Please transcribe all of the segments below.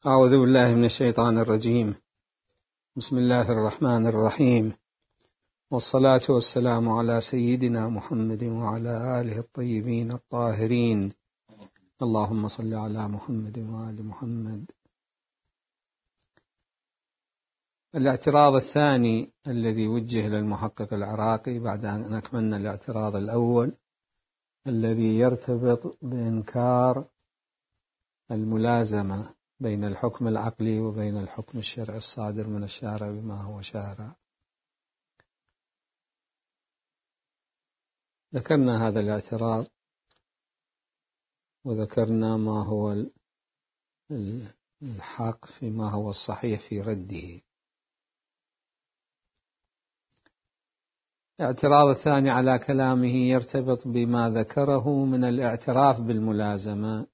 أعوذ بالله من الشيطان الرجيم. بسم الله الرحمن الرحيم، والصلاة والسلام على سيدنا محمد وعلى آله الطيبين الطاهرين. اللهم صل على محمد وآل محمد. الاعتراض الثاني الذي وجه للمحقق العراقي بعد أن أكملنا الاعتراض الأول الذي يرتبط بإنكار الملازمة بين الحكم العقلي وبين الحكم الشرعي الصادر من الشارع بما هو شارع. ذكرنا هذا الاعتراض وذكرنا ما هو الحق فيما هو الصحيح في رده. الاعتراض الثاني على كلامه يرتبط بما ذكره من الاعتراف بالملازمة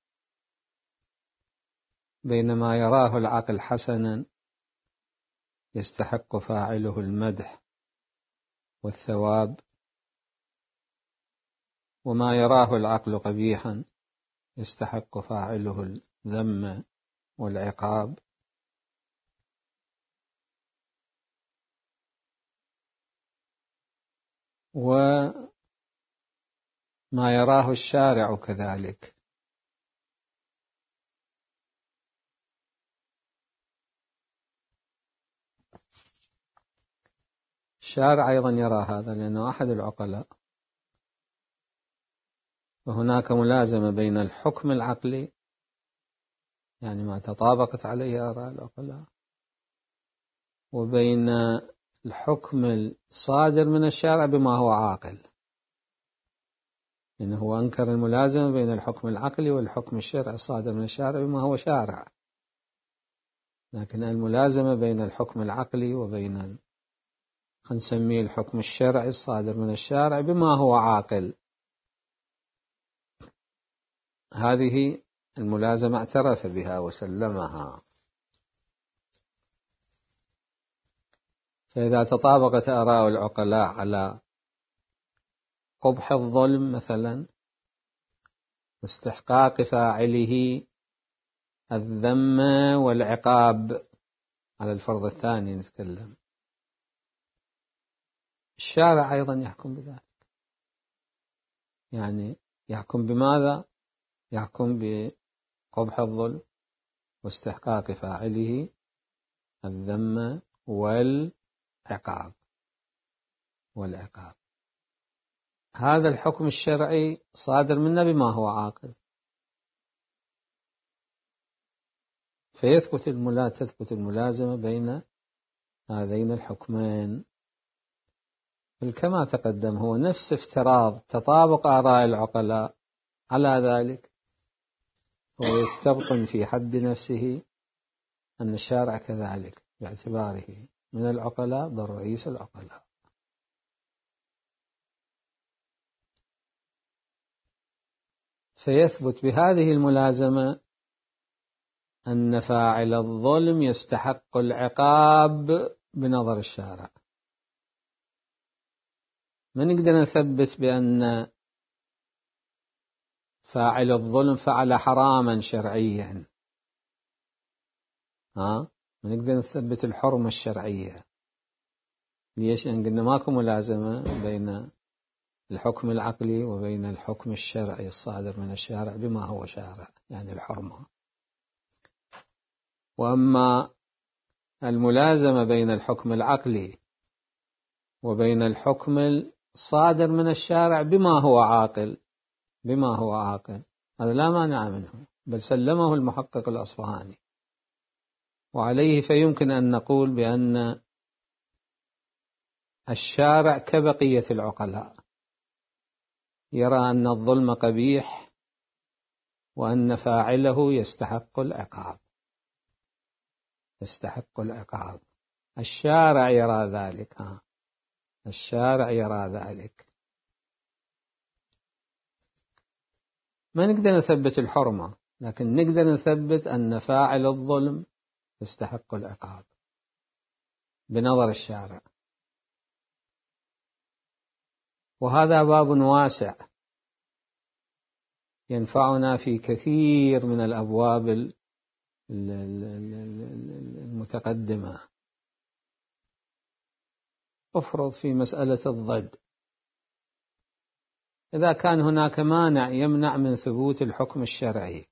بينما يراه العقل حسنا يستحق فاعله المدح والثواب، وما يراه العقل قبيحا يستحق فاعله الذم والعقاب. وما يراه الشارع كذلك. الشارع أيضا يرى هذا لأنه أحد العقلاء، وهناك ملازمة بين الحكم العقلي يعني ما تطابقت عليه آراء العقلاء وبين الحكم الصادر من الشارع بما هو عاقل، إنه أنكر الملازمة بين الحكم العقلي والحكم الشرعي الصادر من الشارع بما هو شارع، لكن الملازمة بين الحكم العقلي وبين نسميه الحكم الشرعي الصادر من الشارع بما هو عاقل، هذه الملازمة اعترف بها وسلمها. فإذا تطابقت آراء العقلاء على قبح الظلم مثلا واستحقاق فاعله الذم والعقاب، على الفرض الثاني نتكلم، الشارع أيضا يحكم بذلك. يعني يحكم بماذا؟ يحكم بقبح الظلم واستحقاق فاعله الذم والعقاب. هذا الحكم الشرعي صادر منا بما هو عاقل، تثبت الملازمة بين هذين الحكمين. كما تقدم هو نفس افتراض تطابق آراء العقلاء على ذلك، ويستبطن في حد نفسه أن الشارع كذلك باعتباره من العقلاء بل رئيس العقلاء. فيثبت بهذه الملازمة أن فاعل الظلم يستحق العقاب بنظر الشارع. ما نقدر نثبت بأن فاعل الظلم فعل حراما شرعيا، ما نقدر نثبت الحرمة الشرعية. ليش؟ لأن قلنا ماكو ملازمة بين الحكم العقلي وبين الحكم الشرعي الصادر من الشارع بما هو شارع، يعني الحرمة. وأما الملازمة بين الحكم العقلي وبين الحكم الصادر من الشارع بما هو عاقل، هذا لا مانع منه، بل سلمه المحقق الأصفهاني. وعليه فيمكن أن نقول بأن الشارع كبقية العقلاء يرى أن الظلم قبيح وأن فاعله يستحق العقاب. الشارع يرى ذلك. الشارع يرى ذلك. ما نقدر نثبت الحرمة، لكن نقدر نثبت أن فاعل الظلم يستحق العقاب بنظر الشارع. وهذا باب واسع ينفعنا في كثير من الأبواب المتقدمة. افرض في مسألة الضد إذا كان هناك مانع يمنع من ثبوت الحكم الشرعي،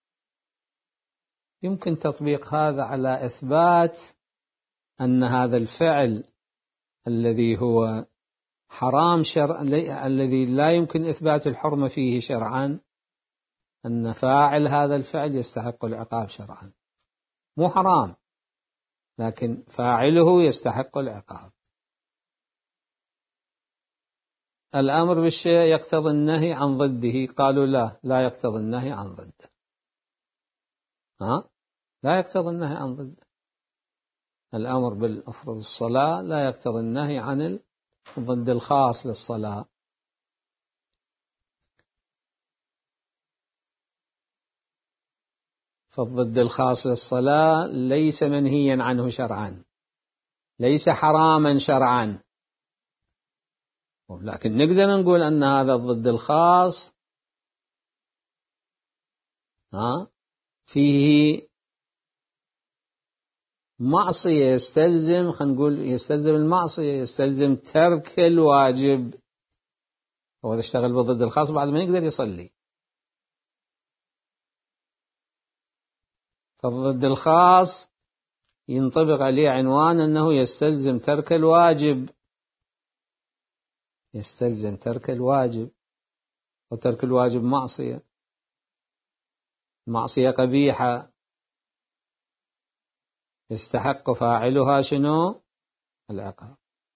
يمكن تطبيق هذا على إثبات أن هذا الفعل الذي هو حرام شرعا، الذي لا يمكن إثبات الحرمة فيه شرعا، أن فاعل هذا الفعل يستحق العقاب شرعا، مو حرام لكن فاعله يستحق العقاب. الأمر بالشيء يقتضي النهي عن ضده، قالوا لا يقتضي النهي عن ضده. لا يقتضي النهي عن ضده. الأمر بالأفرض الصلاة لا يقتضي النهي عن الضد الخاص للصلاة. فالضد الخاص للصلاة ليس منهيا عنه شرعا، ليس حراما شرعا، لكن نقدر نقول أن هذا الضد الخاص فيه معصية، يستلزم، خلينا نقول يستلزم المعصية، يستلزم ترك الواجب. هو إذا اشتغل بالضد الخاص بعد ما يقدر يصلي. فالضد الخاص ينطبق عليه عنوان أنه يستلزم ترك الواجب، يستلزم ترك الواجب، وترك الواجب معصية، معصية قبيحة يستحق فاعلها شنو؟ العقاب.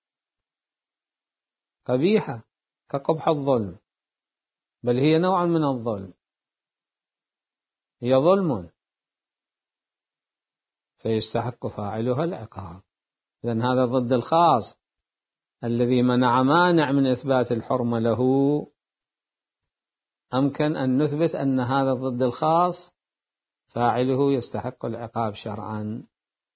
قبيحة كقبح الظلم، بل هي نوع من الظلم، هي ظلم، فيستحق فاعلها العقاب. إذن هذا ضد الخاص الذي منع مانع من إثبات الحرمة له، أمكن أن نثبت أن هذا الضد الخاص فاعله يستحق العقاب شرعا،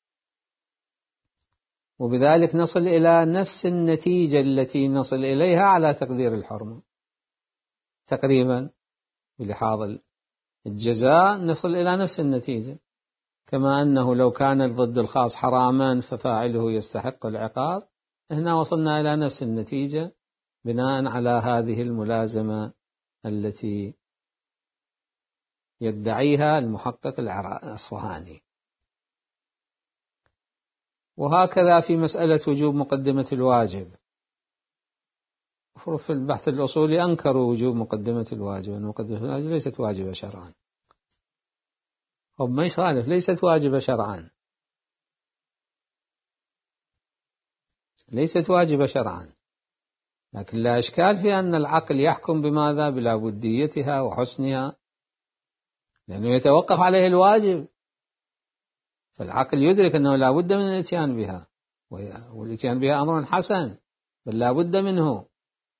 وبذلك نصل إلى نفس النتيجة التي نصل إليها على تقدير الحرمة تقريبا. بلحاظ الجزاء نصل إلى نفس النتيجة، كما أنه لو كان الضد الخاص حراما ففاعله يستحق العقاب، هنا وصلنا إلى نفس النتيجة بناء على هذه الملازمة التي يدعيها المحقق الأصفهاني. وهكذا في مسألة وجوب مقدمة الواجب. في البحث الأصولي أنكروا وجوب مقدمة الواجب، أن مقدمة الواجب ليست واجبة شرعا. ما يخالف، ليست واجبة شرعا، ليست واجبة شرعا، لكن لا إشكال في أن العقل يحكم بماذا؟ بلابديتها وحسنها، لأنه يتوقف عليه الواجب، فالعقل يدرك أنه لا بد من الاتيان بها، والاتيان بها أمر حسن بل لا بد منه.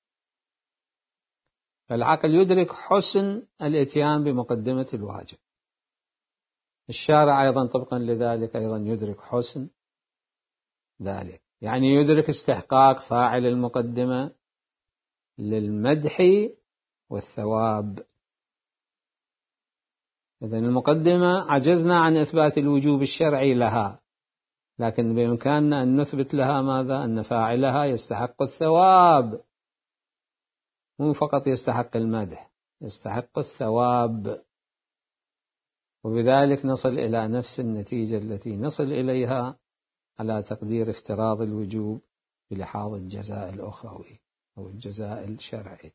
فالعقل يدرك حسن الاتيان بمقدمة الواجب. الشارع أيضا طبقا لذلك أيضا يدرك حسن ذلك، يعني يدرك استحقاق فاعل المقدمة للمدح والثواب. إذن المقدمة عجزنا عن إثبات الوجوب الشرعي لها، لكن بإمكاننا أن نثبت لها ماذا؟ أن فاعلها يستحق الثواب، مو فقط يستحق المدح، يستحق الثواب، وبذلك نصل إلى نفس النتيجة التي نصل إليها على تقدير افتراض الوجوب بلحاظ الجزاء الأخروي أو الجزاء الشرعي.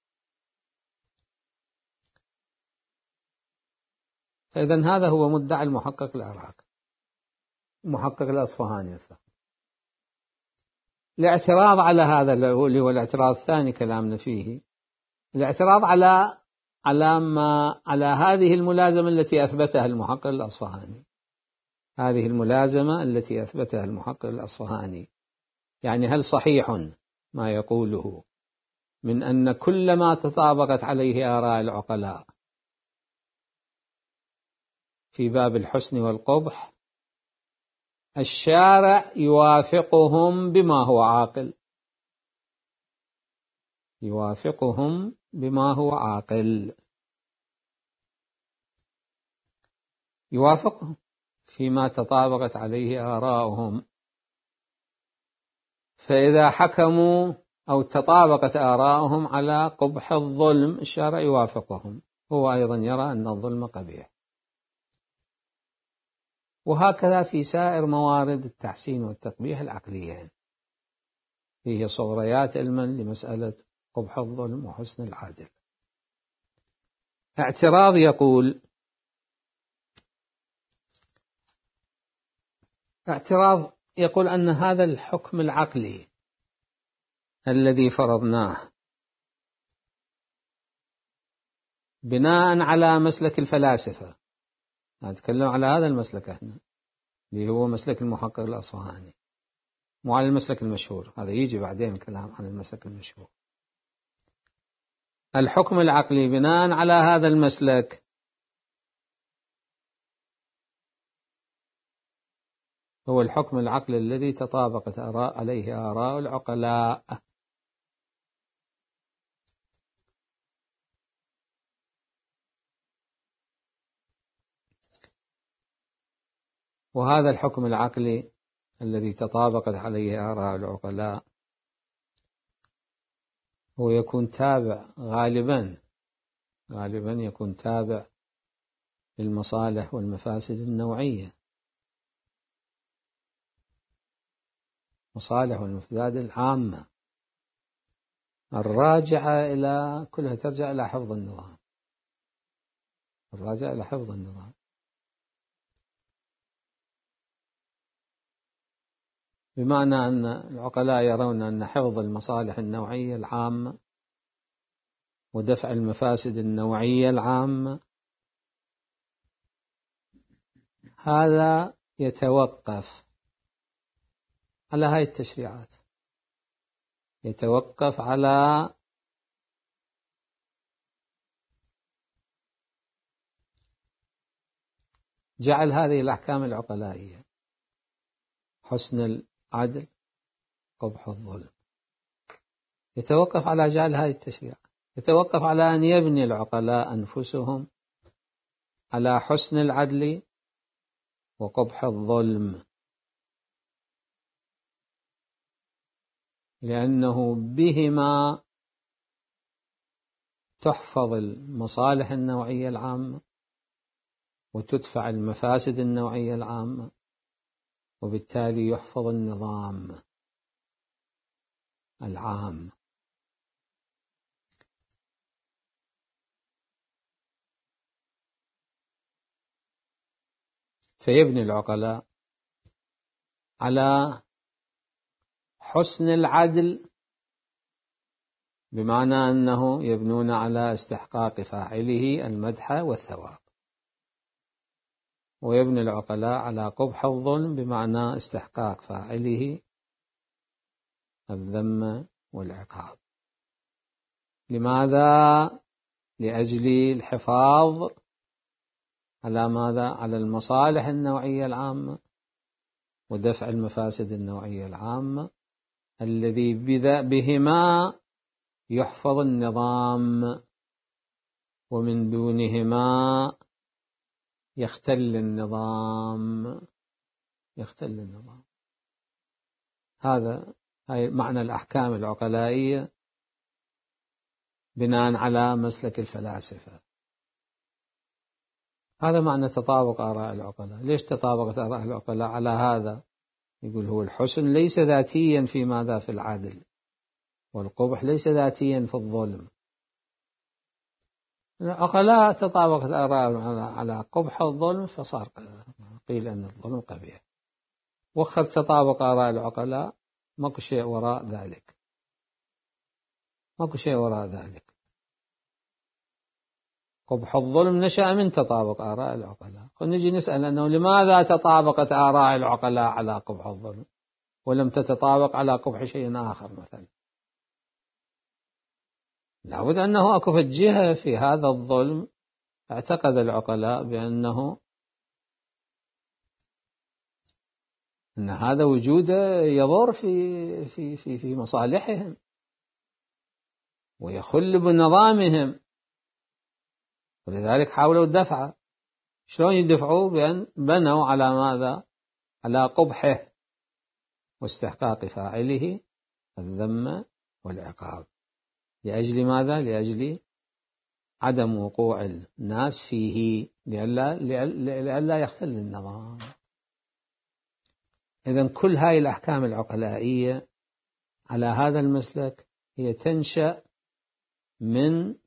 فإذن هذا هو مدعي المحقق العراقي، المحقق الأصفهاني. الاعتراض على هذا اللي هو الاعتراض الثاني كلامنا فيه، الاعتراض على هذه الملازمة التي أثبتها المحقق الأصفهاني، هذه الملازمة التي أثبتها المحقق الأصفهاني، يعني هل صحيح ما يقوله من أن كل ما تطابقت عليه آراء العقلاء في باب الحسن والقبح الشارع يوافقهم بما هو عاقل، يوافقهم بما هو عاقل، يوافقهم فيما تطابقت عليه آراؤهم. فإذا حكموا أو تطابقت آراؤهم على قبح الظلم الشرع يوافقهم، هو أيضا يرى أن الظلم قبيح. وهكذا في سائر موارد التحسين والتقبيح العقليين، هي صغريات علما لمسألة قبح الظلم وحسن العدل. اعتراض يقول أن هذا الحكم العقلي الذي فرضناه بناء على مسلك الفلاسفة، نتكلم على هذا المسلك احنا اللي هو مسلك المحقق الأصفهاني، مو على المسلك المشهور، هذا يجي بعدين الكلام عن المسلك المشهور. الحكم العقلي بناء على هذا المسلك هو الحكم العقلي الذي تطابقت عليه آراء العقلاء. وهذا الحكم العقلي الذي تطابقت عليه آراء العقلاء هو يكون تابع غالبا يكون تابع للمصالح والمفاسد النوعية، مصالح والمفاسد العامة الراجعة إلى كلها ترجع إلى حفظ النظام، الراجع إلى حفظ النظام. بمعنى أن العقلاء يرون أن حفظ المصالح النوعية العامة ودفع المفاسد النوعية العامة هذا يتوقف على هذه التشريعات، يتوقف على جعل هذه الأحكام العقلائية، حسن العدل، قبح الظلم، يتوقف على جعل هذه التشريعات، يتوقف على أن يبني العقلاء أنفسهم على حسن العدل وقبح الظلم، لأنه بهما تحفظ المصالح النوعية العامة وتدفع المفاسد النوعية العامة، وبالتالي يحفظ النظام العام. فيبني العقلاء على حسن العدل، بمعنى أنه يبنون على استحقاق فاعله المدح والثواب، ويبني العقلاء على قبح الظلم بمعنى استحقاق فاعله الذم والعقاب. لماذا؟ لأجل الحفاظ على ماذا؟ على المصالح النوعية العامة ودفع المفاسد النوعية العامة الذي بهما يحفظ النظام، ومن دونهما يختل النظام. هذا معنى الأحكام العقلائية بناء على مسلك الفلاسفة. هذا معنى تطابق آراء العقلاء. ليش تطابقت آراء العقلاء على هذا؟ يقول هو الحسن ليس ذاتيا في ماذا؟ في العدل، والقبح ليس ذاتيا في الظلم. العقلاء تطابقت آراء على قبح الظلم فصار قيل أن الظلم قبيح. وخر تطابق آراء العقلاء ماكو شيء وراء ذلك، ماكو شيء وراء ذلك. قبح الظلم نشأ من تطابق آراء العقلاء. نجي نسأل أنه لماذا تطابقت آراء العقلاء على قبح الظلم ولم تتطابق على قبح شيء آخر مثلا؟ لابد أنه أكو جهة في هذا الظلم اعتقد العقلاء بأنه أن هذا وجوده يضر في مصالحهم ويخل بنظامهم، ولذلك حاولوا الدفع. شلون يدفعوا؟ بأن بنوا على ماذا؟ على قبحه واستحقاق فاعله الذم والعقاب. لأجل ماذا؟ لأجل عدم وقوع الناس فيه، لئلا يختل النظام. إذن كل هاي الأحكام العقلائية على هذا المسلك هي تنشأ من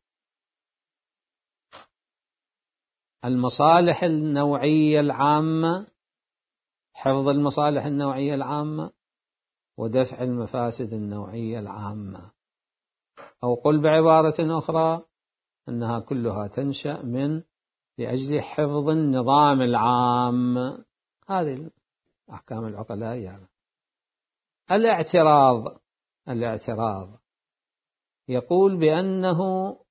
المصالح النوعية العامة، حفظ المصالح النوعية العامة ودفع المفاسد النوعية العامة، أو قل بعبارة أخرى أنها كلها تنشأ من لأجل حفظ النظام العام. هذه الأحكام العقلائية. الاعتراض يقول بأنه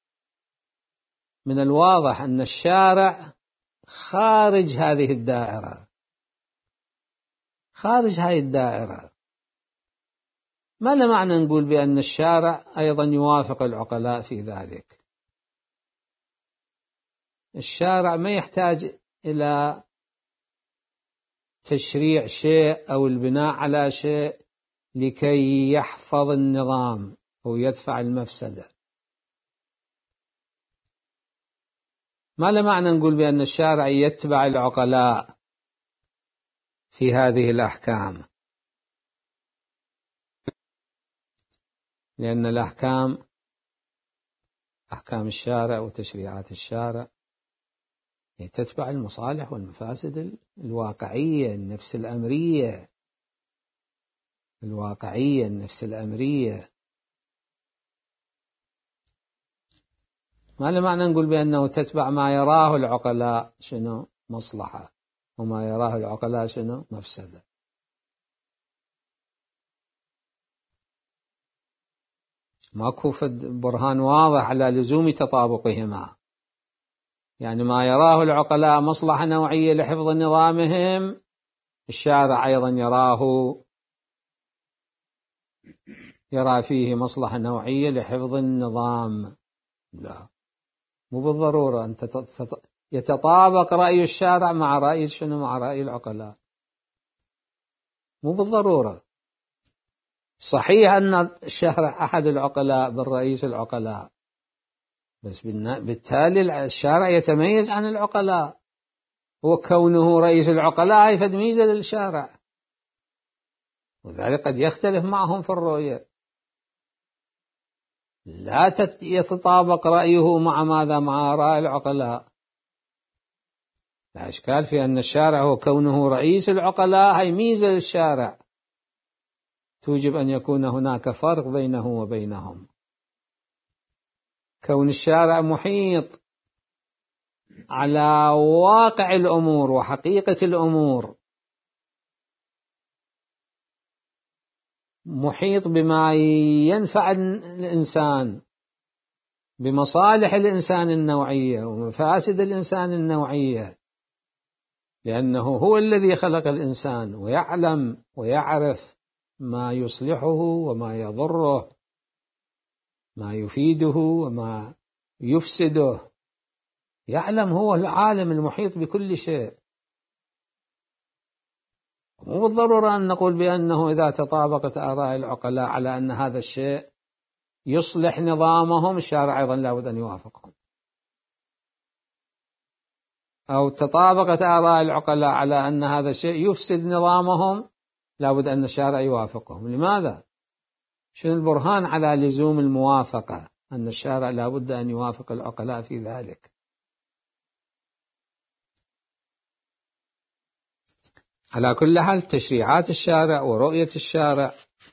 من الواضح أن الشارع خارج هذه الدائرة، خارج هذه الدائرة. ما له معنى نقول بأن الشارع أيضا يوافق العقلاء في ذلك؟ الشارع ما يحتاج إلى تشريع شيء أو البناء على شيء لكي يحفظ النظام أو يدفع المفسدة. ما له معنى نقول بأن الشارع يتبع العقلاء في هذه الأحكام، لأن الأحكام، أحكام الشارع وتشريعات الشارع تتبع المصالح والمفاسد الواقعية، النفس الأمرية، النفس الأمرية. ما له معنى نقول بأنه تتبع ما يراه العقلاء شنو مصلحة وما يراه العقلاء شنو مفسدة. ماكو برهان واضح على لزوم تطابقهما. يعني ما يراه العقلاء مصلحة نوعية لحفظ نظامهم، الشارع أيضا يرى فيه مصلحة نوعية لحفظ النظام. لا، مو بالضرورة أن يتطابق رأي الشارع مع رأي شنو، مع رأي العقلاء، مو بالضرورة. صحيح أن الشارع أحد العقلاء بالرئيس العقلاء، بس بالتالي الشارع يتميز عن العقلاء، وكونه رئيس العقلاء هي فد ميزة للشارع، وذلك قد يختلف معهم في الرؤية، لا يتطابق رأيه مع ماذا، مع رأي العقلاء. لا إشكال في أن الشارع هو كونه رئيس العقلاء هي ميزة للشارع توجب أن يكون هناك فرق بينه وبينهم. كون الشارع محيط على واقع الأمور وحقيقة الأمور، محيط بما ينفع الإنسان، بمصالح الإنسان النوعية ومفاسد الإنسان النوعية، لأنه هو الذي خلق الإنسان ويعلم ويعرف ما يصلحه وما يضره، ما يفيده وما يفسده، يعلم، هو العالم المحيط بكل شيء. مو بالضرورة أن نقول بأنه إذا تطابقت آراء العقلاء على أن هذا الشيء يصلح نظامهم الشارع أيضا لابد أن يوافقهم، أو تطابقت آراء العقلاء على أن هذا الشيء يفسد نظامهم لابد أن الشارع يوافقهم. لماذا؟ شنو البرهان على لزوم الموافقة، أن الشارع لابد أن يوافق العقلاء في ذلك؟ على كل حال تشريعات الشارع ورؤية الشارع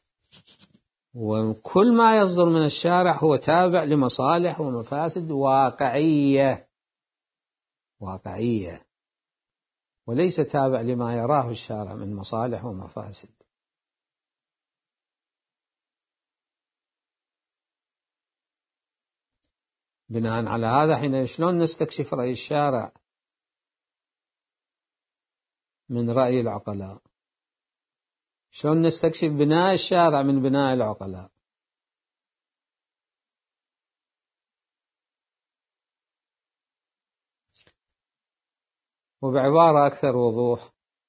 وكل ما يصدر من الشارع هو تابع لمصالح ومفاسد واقعية، وليس تابع لما يراه الشارع من مصالح ومفاسد. بناء على هذا حين شلون نستكشف رأي الشارع من رأي العقلاء؟ شلون نستكشف بناء الشارع من بناء العقلاء؟ وبعبارة أكثر وضوح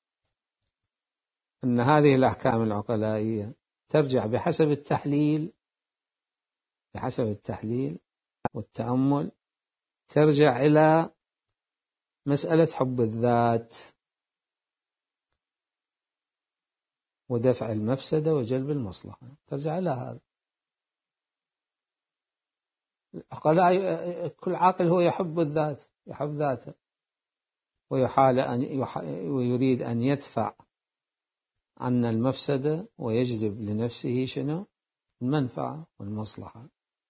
أن هذه الأحكام العقلائية ترجع بحسب التحليل والتأمل، ترجع إلى مسألة حب الذات ودفع المفسدة وجلب المصلحة، ترجع إلى هذا. كل عاقل هو يحب الذات، يحب ذاته، ويريد أن يدفع عن المفسدة ويجلب لنفسه شنو؟ المنفعة والمصلحة.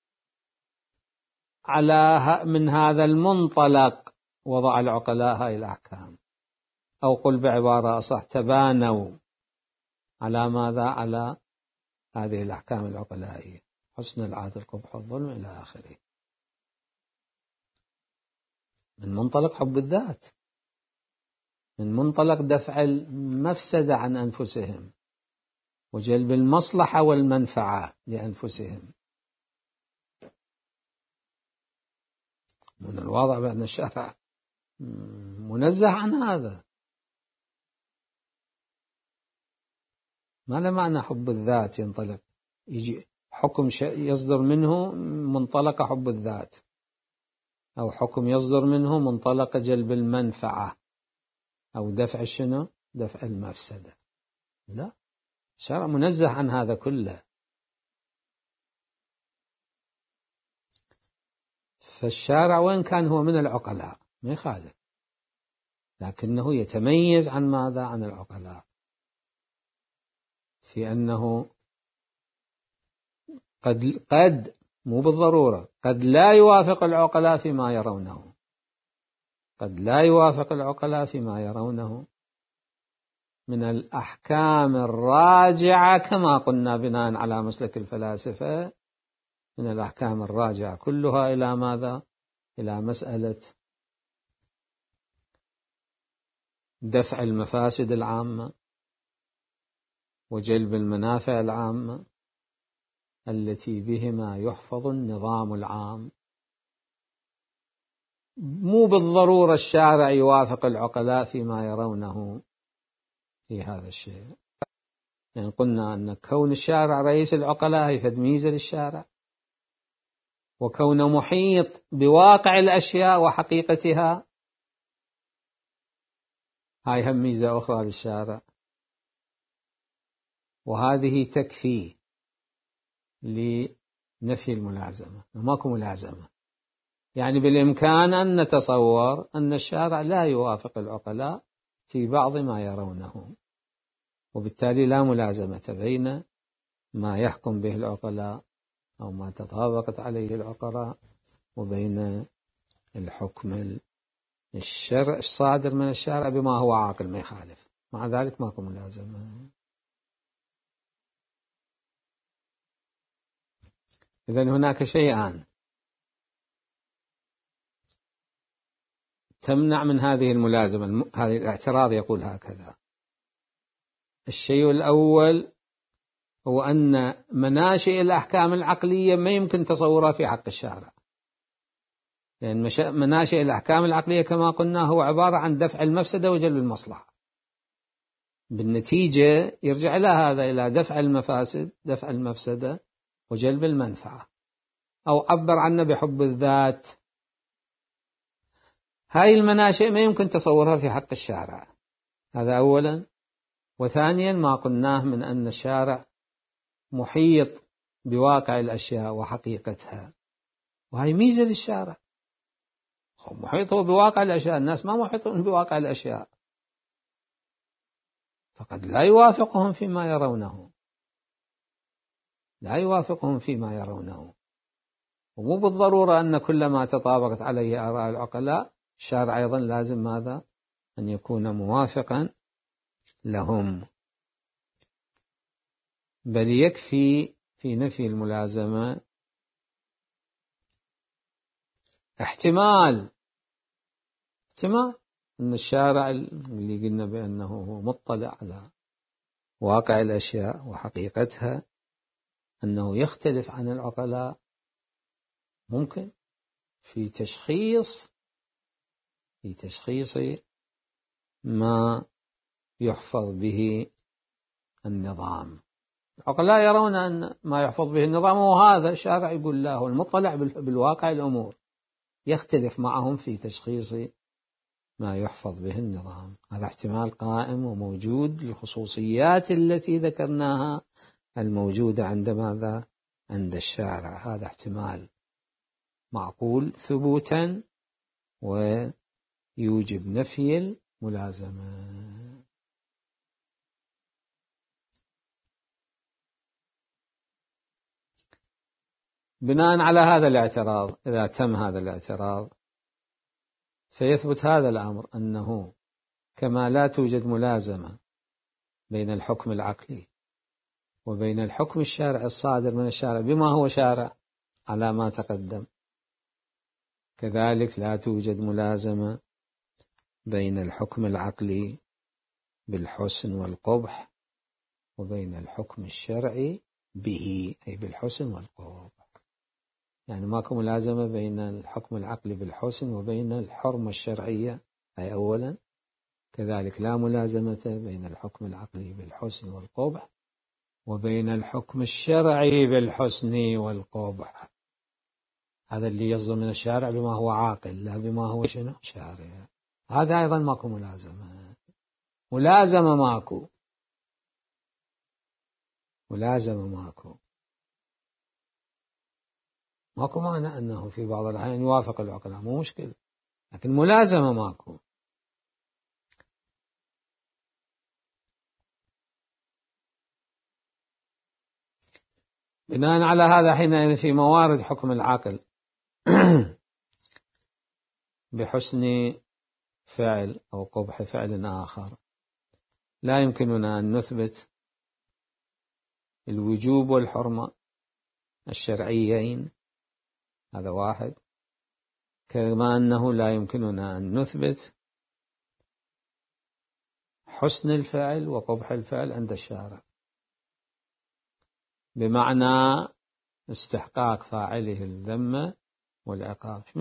من هذا المنطلق وضع العقلاء هذه الأحكام، أو قل بعبارة أصح تبانوا على ماذا؟ على هذه الأحكام العقلائية: حسن العادل، قبح الظلم، إلى آخره، من منطلق حب الذات، من منطلق دفع المفسدة عن أنفسهم وجلب المصلحة والمنفعة لأنفسهم. من الواضح بأن الشرع منزه عن هذا. ما له معنى حب الذات ينطلق، يجي حكم يصدر منه منطلق حب الذات، أو حكم يصدر منه منطلق جلب المنفعة، أو دفع شنو؟ دفع المفسدة. لا، الشرع منزه عن هذا كله. فالشارع وإن كان هو من العقلاء ما يخالف، لكنه يتميز عن ماذا؟ عن العقلاء، في أنه قد مو بالضرورة، قد لا يوافق العقلاء فيما يرونه، قد لا يوافق العقلاء فيما يرونه من الأحكام الراجعة، كما قلنا بناء على مسلك الفلاسفة، من الأحكام الراجعة كلها إلى ماذا؟ إلى مسألة دفع المفاسد العامة وجلب المنافع العامة التي بهما يحفظ النظام العام. مو بالضرورة الشارع يوافق العقلاء فيما يرونه في هذا الشيء، يعني قلنا أن كون الشارع رئيس العقلاء هي فد ميزة للشارع، وكونه محيط بواقع الأشياء وحقيقتها هاي هم ميزة أخرى للشارع، وهذه تكفي لنفي الملازمة. ماكو ملازمة، يعني بالإمكان أن نتصور أن الشارع لا يوافق العقلاء في بعض ما يرونه، وبالتالي لا ملازمة بين ما يحكم به العقلاء أو ما تطابقت عليه العقلاء وبين الحكم الصادر من الشارع بما هو عاقل ما يخالف. مع ذلك ماكو ملازمة. إذن هناك شيئان تمنع من هذه الملازمة، هذه الاعتراض يقول هكذا: الشيء الأول هو أن مناشئ الأحكام العقلية ما يمكن تصورها في حق الشارع، لأن مناشئ الأحكام العقلية كما قلنا هو عبارة عن دفع المفسدة وجلب المصلحة، بالنتيجة يرجع إلى هذا، إلى دفع المفاسد، دفع المفسدة وجلب المنفعة، أو عبر عنه بحب الذات. هاي المناشئ ما يمكن تصورها في حق الشارع، هذا أولا. وثانيا ما قلناه من أن الشارع محيط بواقع الأشياء وحقيقتها، وهي ميزة للشارع، محيط هو بواقع الأشياء، الناس ما محيطون بواقع الأشياء، فقد لا يوافقهم فيما يرونه، لا يوافقهم فيما يرونه. ومو بالضرورة أن كل ما تطابقت عليه آراء العقلاء الشارع أيضا لازم ماذا؟ أن يكون موافقا لهم، بل يكفي في نفي الملازمة احتمال أن الشارع اللي قلنا بأنه هو مطلع على واقع الأشياء وحقيقتها أنه يختلف عن العقلاء، ممكن في تشخيص ما يحفظ به النظام. العقلاء يرون أن ما يحفظ به النظام هو هذا. الشارع يقول لا، هو المطلع بالواقع الأمور، يختلف معهم في تشخيص ما يحفظ به النظام. هذا احتمال قائم وموجود لخصوصيات التي ذكرناها الموجودة عند ماذا؟ عند الشارع. هذا احتمال معقول ثبوتا ويوجب نفي الملازمة. بناء على هذا الاعتراض، إذا تم هذا الاعتراض فيثبت هذا الأمر، أنه كما لا توجد ملازمة بين الحكم العقلي وبين الحكم الشارع الصادر من الشارع بما هو شارع على ما تقدم، كذلك لا توجد ملازمة بين الحكم العقلي بالحسن والقبح وبين الحكم الشرعي به، أي بالحسن والقبح. يعني ماكو ملازمة بين الحكم العقلي بالحسن وبين الحرمة الشرعية، أي أولا. كذلك لا ملازمة بين الحكم العقلي بالحسن والقبح وبين الحكم الشرعي بالحسن والقبح. هذا اللي يصدر من الشارع بما هو عاقل، لا بما هو شنو شارع. هذا أيضا ماكو ملازمة. ملازمة ماكو، ملازمة ماكو معنى أنه في بعض الأحيان يوافق العقلاء، مو مشكلة، لكن ملازمة ماكو. بناء على هذا حينئذ في موارد حكم العقل بحسن فعل أو قبح فعل آخر لا يمكننا أن نثبت الوجوب والحرمة الشرعيين، هذا واحد. كما أنه لا يمكننا أن نثبت حسن الفعل وقبح الفعل عند الشارع، بمعنى استحقاق فاعله الذم والعقاب. مش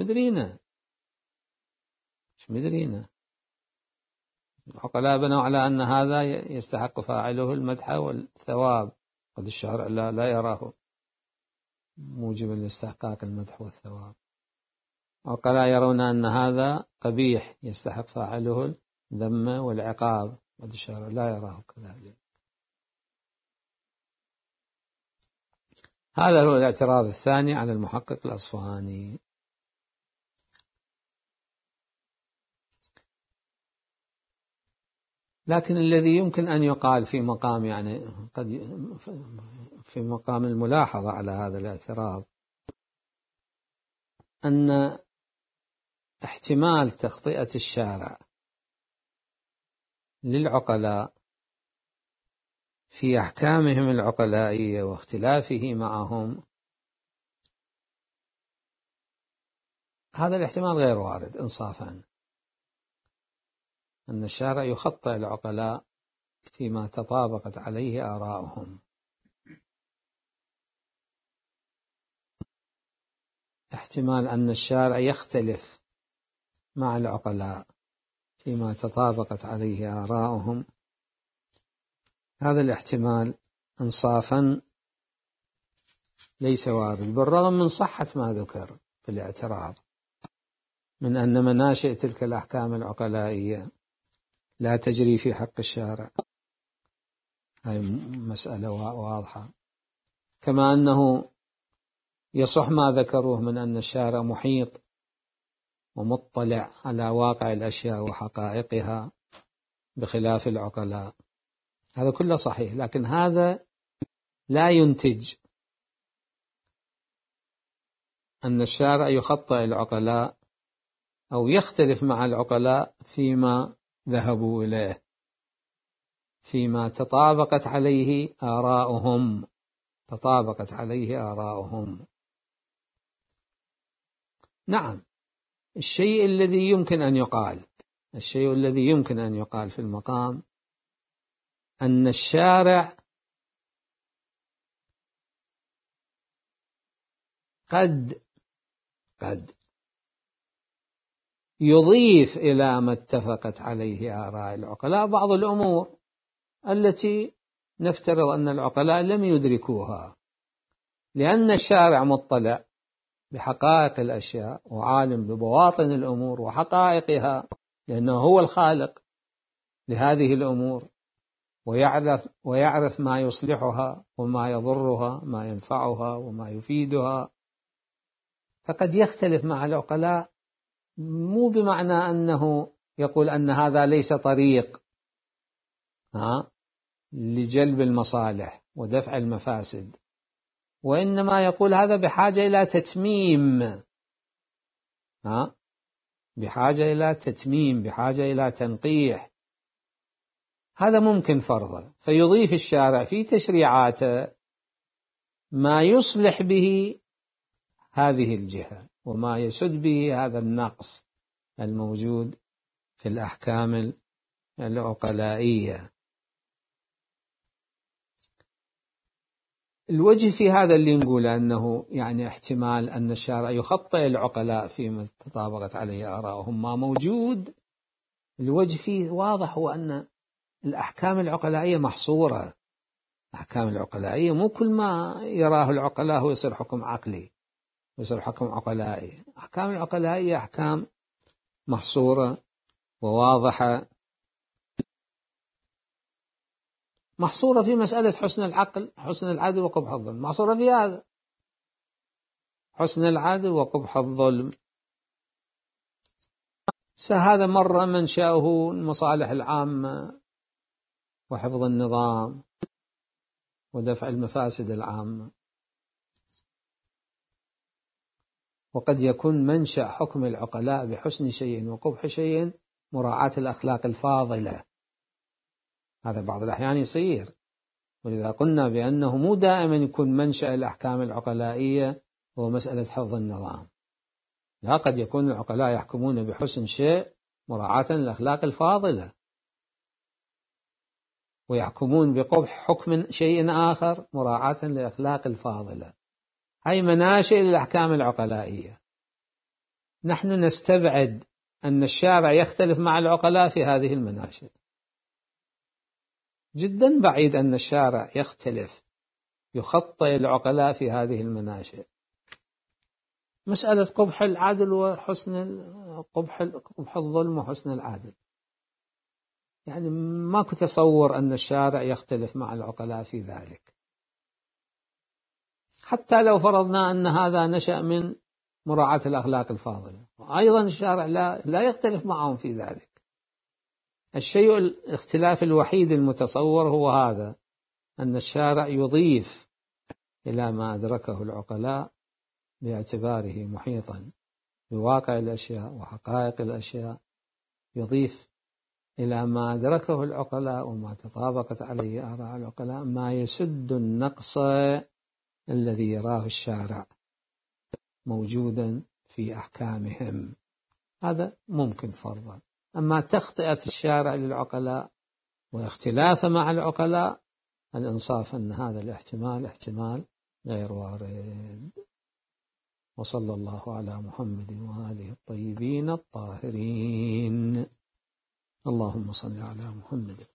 مدرينا العقلاء بنوا على أن هذا يستحق فاعله المدح والثواب، قد الشارع لا يراه موجبا لاستحقاق المدح والثواب. العقلاء يرون أن هذا قبيح يستحق فاعله الذم والعقاب، قد الشارع لا يراه كذلك. هذا هو الاعتراض الثاني على المحقق الأصفهاني. لكن الذي يمكن أن يقال في مقام، يعني قد في مقام الملاحظة على هذا الاعتراض، أن احتمال تخطئة الشارع للعقلاء في أحكامهم العقلائية واختلافه معهم، هذا الاحتمال غير وارد إنصافا، أن الشارع يخطئ العقلاء فيما تطابقت عليه آراؤهم. احتمال أن الشارع يختلف مع العقلاء فيما تطابقت عليه آراؤهم، هذا الاحتمال إنصافا ليس وارد، بالرغم من صحة ما ذكر في الاعتراض من أن مناشئ تلك الأحكام العقلائية لا تجري في حق الشارع. هذه مسألة واضحة. كما أنه يصح ما ذكروه من أن الشارع محيط ومطلع على واقع الأشياء وحقائقها بخلاف العقلاء، هذا كله صحيح، لكن هذا لا ينتج أن الشارع يخطئ العقلاء أو يختلف مع العقلاء فيما ذهبوا إليه، فيما تطابقت عليه آراؤهم. نعم، الشيء الذي يمكن أن يقال في المقام أن الشارع قد يضيف إلى ما اتفقت عليه آراء العقلاء بعض الأمور التي نفترض أن العقلاء لم يدركوها، لأن الشارع مطلع بحقائق الأشياء وعالم ببواطن الأمور وحقائقها، لأنه هو الخالق لهذه الأمور، ويعرف ما يصلحها وما يضرها، ما ينفعها وما يفيدها. فقد يختلف مع العقلاء، مو بمعنى أنه يقول أن هذا ليس طريق لجلب المصالح ودفع المفاسد، وإنما يقول هذا بحاجة إلى تتميم، بحاجة إلى تتميم، بحاجة إلى تنقيح. هذا ممكن فرضه، فيضيف الشارع في تشريعاته ما يصلح به هذه الجهة وما يسد به هذا النقص الموجود في الأحكام العقلائية. الوجه في هذا اللي نقول أنه يعني احتمال أن الشارع يخطئ العقلاء فيما تطابقت عليه آراءهم ما موجود. الوجه فيه واضح، هو أن الأحكام العقلائية محصورة. الأحكام العقلائية مو كل ما يراه العقلاء هو يصير حكم عقلي ويصير حكم عقلائي. الأحكام العقلائية أحكام محصورة وواضحة، محصورة في مسألة حسن العقل، حسن العدل وقبح الظلم، محصورة في هذا، حسن العدل وقبح الظلم. هذا مرة منشأه المصالح العامة وحفظ النظام ودفع المفاسد العامة، وقد يكون منشأ حكم العقلاء بحسن شيء وقبح شيء مراعاة الأخلاق الفاضلة. هذا بعض الأحيان يصير، ولذا قلنا بأنه مو دائما يكون منشأ الأحكام العقلائية هو مسألة حفظ النظام، لا، قد يكون العقلاء يحكمون بحسن شيء مراعاة الأخلاق الفاضلة، ويحكمون بقبح حكم شيء آخر مراعاة للأخلاق الفاضلة. هاي مناشئ الأحكام العقلائية. نحن نستبعد أن الشارع يختلف مع العقلاء في هذه المناشئ، جدا بعيد أن الشارع يختلف يخطئ العقلاء في هذه المناشئ. مسألة قبح العدل وحسن قبح الظلم وحسن العدل، يعني ما كنت أتصور أن الشارع يختلف مع العقلاء في ذلك، حتى لو فرضنا أن هذا نشأ من مراعاة الأخلاق الفاضلة، أيضا الشارع لا يختلف معهم في ذلك. الشيء الاختلاف الوحيد المتصور هو هذا، أن الشارع يضيف إلى ما أدركه العقلاء باعتباره محيطا بواقع الأشياء وحقائق الأشياء، يضيف إلى ما أدركه العقلاء وما تطابقت عليه آراء العقلاء ما يسد النقص الذي يراه الشارع موجودا في أحكامهم. هذا ممكن فرضا. أما تخطئة الشارع للعقلاء واختلاف مع العقلاء، الإنصاف أن هذا الاحتمال احتمال غير وارد. وصلى الله على محمد وآله الطيبين الطاهرين. اللهم صل على محمد.